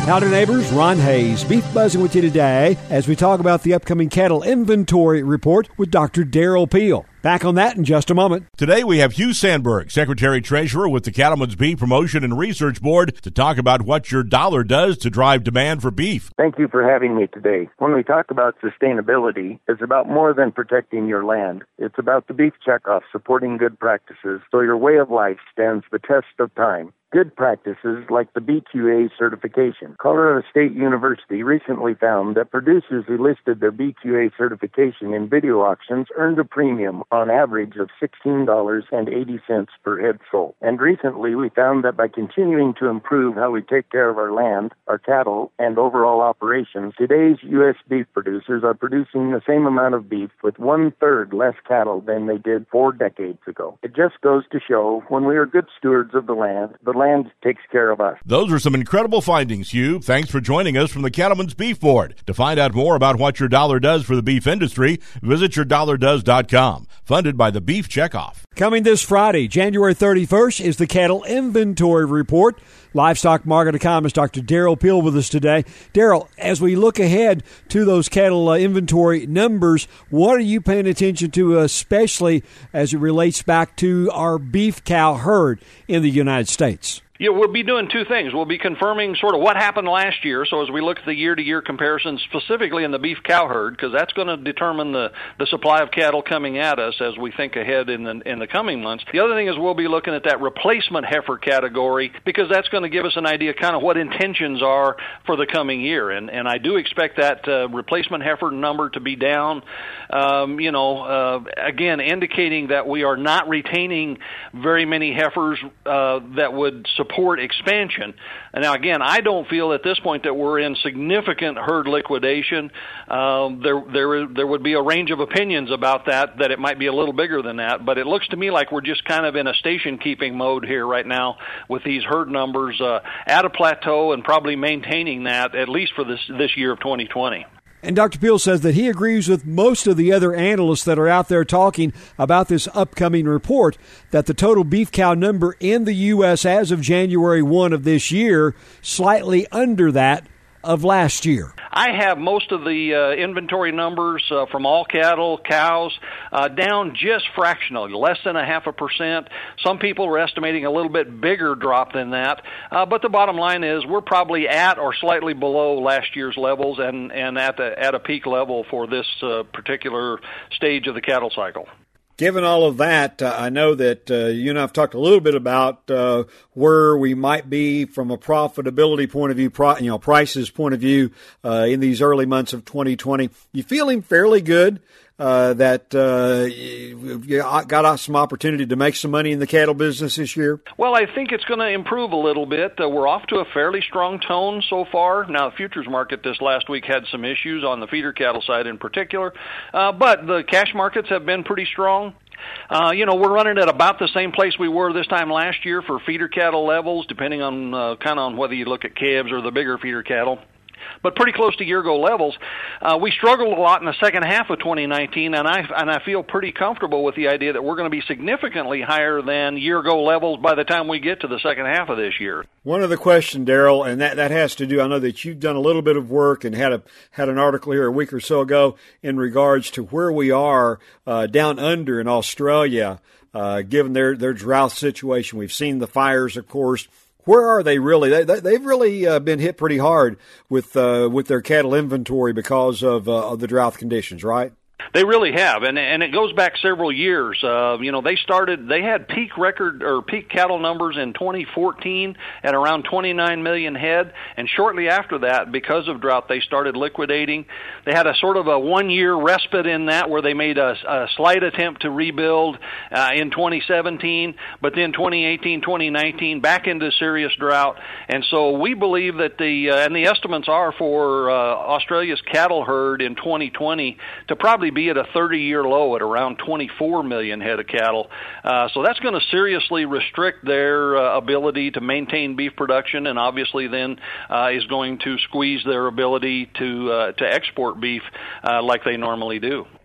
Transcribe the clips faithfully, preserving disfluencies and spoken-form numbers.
Howdy neighbors, Ron Hayes, Beef Buzzing with you today as we talk about the upcoming cattle inventory report with Doctor Darrell Peel. Back on that in just a moment. Today we have Hugh Sandberg, Secretary-Treasurer with the Cattlemen's Beef Promotion and Research Board, to talk about what your dollar does to drive demand for beef. Thank you for having me today. When we talk about sustainability, it's about more than protecting your land. It's about the beef checkoff, supporting good practices so your way of life stands the test of time. Good practices like the B Q A certification. Colorado State University recently found that producers who listed their B Q A certification in video auctions earned a premium on average of sixteen dollars and eighty cents per head sold. And recently we found that by continuing to improve how we take care of our land, our cattle, and overall operations, today's U S beef producers are producing the same amount of beef with one-third less cattle than they did four decades ago. It just goes to show when we are good stewards of the land, the land takes care of us. Those are some incredible findings, Hugh. Thanks for joining us from the Cattlemen's Beef Board. To find out more about what your dollar does for the beef industry, visit your dollar does dot com. Funded by the Beef Checkoff. Coming this Friday, January thirty-first, is the Cattle Inventory Report. Livestock Market Economist Doctor Darrell Peel with us today. Darrell, as we look ahead to those cattle uh, inventory numbers, what are you paying attention to, especially as it relates back to our beef cow herd in the United States? Yeah, we'll be doing two things. We'll be confirming sort of what happened last year, so as we look at the year-to-year comparisons, specifically in the beef cow herd, because that's going to determine the, the supply of cattle coming at us as we think ahead in the, in the coming months. The other thing is we'll be looking at that replacement heifer category, because that's going to give us an idea kind of what intentions are for the coming year. And, and I do expect that uh, replacement heifer number to be down, um, you know, uh, again, indicating that we are not retaining very many heifers uh, that would support Support expansion. And now, again, I don't feel at this point that we're in significant herd liquidation. Um, there, there, there would be a range of opinions about that, that it might be a little bigger than that. But it looks to me like we're just kind of in a station-keeping mode here right now with these herd numbers uh, at a plateau and probably maintaining that at least for this this year of twenty twenty. And Doctor Peel says that he agrees with most of the other analysts that are out there talking about this upcoming report, that the total beef cow number in the U S as of January first of this year, slightly under that of last year. I have most of the uh, inventory numbers uh, from all cattle, cows, uh, down just fractionally, less than a half a percent. Some people are estimating a little bit bigger drop than that. Uh, but the bottom line is we're probably at or slightly below last year's levels and, and at, the, at a peak level for this uh, particular stage of the cattle cycle. Given all of that, uh, I know that uh, you and I have talked a little bit about uh, where we might be from a profitability point of view, pro- you know, prices point of view uh, in these early months of twenty twenty. You feeling fairly good uh, that uh, you got some opportunity to make some money in the cattle business this year? Well, I think it's going to improve a little bit. Uh, we're off to a fairly strong tone so far. Now, the futures market this last week had some issues on the feeder cattle side in particular, uh, but the cash markets have been pretty strong. Uh, you know, we're running at about the same place we were this time last year for feeder cattle levels, depending on uh, kind of on whether you look at calves or the bigger feeder cattle. But pretty close to year-ago levels. Uh, we struggled a lot in the second half of twenty nineteen, and I and I feel pretty comfortable with the idea that we're going to be significantly higher than year-ago levels by the time we get to the second half of this year. One other question, Darrell, and that, that has to do, I know that you've done a little bit of work and had a had an article here a week or so ago in regards to where we are uh, down under in Australia, uh, given their, their drought situation. We've seen the fires, of course. Where are they really? They, they, they've really uh, been hit pretty hard with uh, with their cattle inventory because of, uh, of the drought conditions, right? They really have, and and it goes back several years. Uh, you know, they started, they had peak record or peak cattle numbers in twenty fourteen at around twenty-nine million head, and shortly after that, because of drought, they started liquidating. They had a sort of a one-year respite in that where they made a, a slight attempt to rebuild uh, in twenty seventeen, but then twenty eighteen, twenty nineteen, back into serious drought. And so we believe that the, uh, and the estimates are for uh, Australia's cattle herd in twenty twenty to probably be at a thirty-year low at around twenty-four million head of cattle. Uh, so that's going to seriously restrict their uh, ability to maintain beef production, and obviously then uh, is going to squeeze their ability to uh, to export beef uh, like they normally do.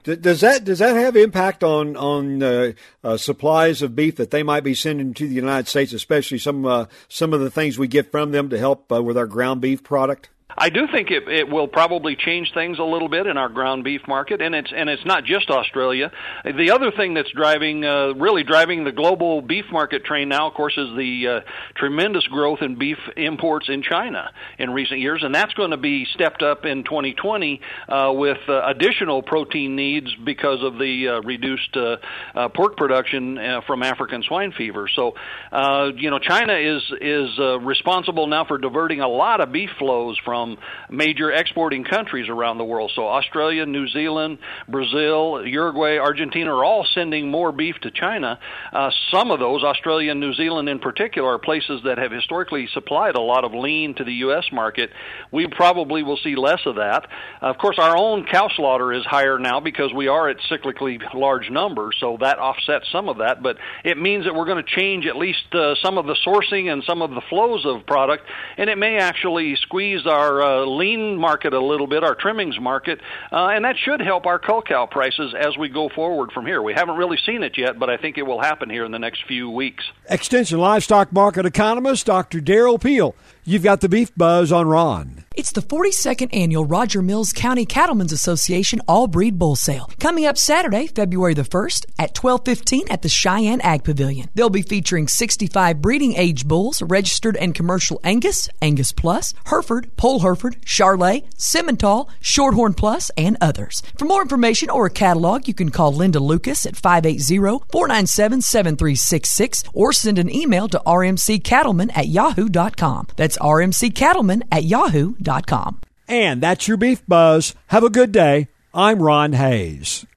Does that does that have impact on on uh, uh, supplies of beef that they might be sending to the United States, especially some uh, some of the things we get from them to help uh, with our ground beef product? I do think it, it will probably change things a little bit in our ground beef market, and it's and it's not just Australia. The other thing that's driving, uh, really driving the global beef market train now, of course, is the uh, tremendous growth in beef imports in China in recent years, and that's going to be stepped up in twenty twenty uh, with uh, additional protein needs because of the uh, reduced uh, uh, pork production uh, from African swine fever. So, uh, you know, China is is uh, responsible now for diverting a lot of beef flows from major exporting countries around the world. So Australia, New Zealand, Brazil, Uruguay, Argentina are all sending more beef to China. Uh, some of those, Australia and New Zealand in particular, are places that have historically supplied a lot of lean to the U S market. We probably will see less of that. Uh, of course, our own cow slaughter is higher now because we are at cyclically large numbers, so that offsets some of that. But it means that we're going to change at least uh, some of the sourcing and some of the flows of product, and it may actually squeeze our Our uh, lean market a little bit, our trimmings market, uh, and that should help our cull cow prices as we go forward from here. We haven't really seen it yet, but I think it will happen here in the next few weeks. Extension Livestock Market Economist, Doctor Darrell Peel. You've got the Beef Buzz on Ron. It's the forty-second Annual Roger Mills County Cattlemen's Association All-Breed Bull Sale, coming up Saturday, February the first at twelve fifteen at the Cheyenne Ag Pavilion. They'll be featuring sixty-five breeding-age bulls, registered and commercial Angus, Angus Plus, Hereford, Pole Hereford, Charolais, Simmental, Shorthorn Plus, and others. For more information or a catalog, you can call Linda Lucas at five eight zero, four nine seven, seven three six six or send an email to r m c cattleman at yahoo dot com. That's r m c cattleman at yahoo dot com. And that's your Beef Buzz. Have a good day. I'm Ron Hayes.